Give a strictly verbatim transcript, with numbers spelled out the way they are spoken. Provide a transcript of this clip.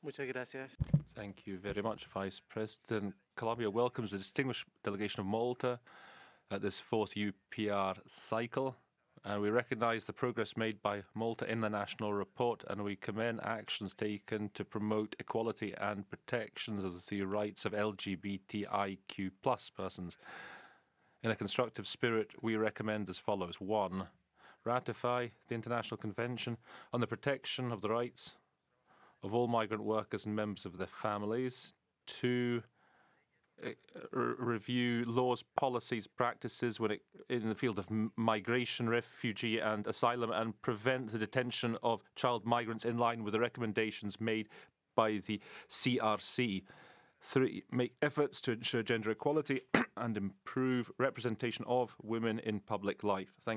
Muchas gracias. Thank you very much, Vice President. Colombia welcomes the distinguished delegation of Malta at this fourth U P R cycle. And we recognise the progress made by Malta in the national report, and we commend actions taken to promote equality and protections of the rights of L G B T I Q plus persons. In a constructive spirit, we recommend as follows. One, ratify the International Convention on the Protection of the Rights of all migrant workers and members of their families. Two, uh, review laws, policies, practices when it, in the field of migration, refugee and asylum, and prevent the detention of child migrants in line with the recommendations made by the C R C. Three, make efforts to ensure gender equality and improve representation of women in public life. Thank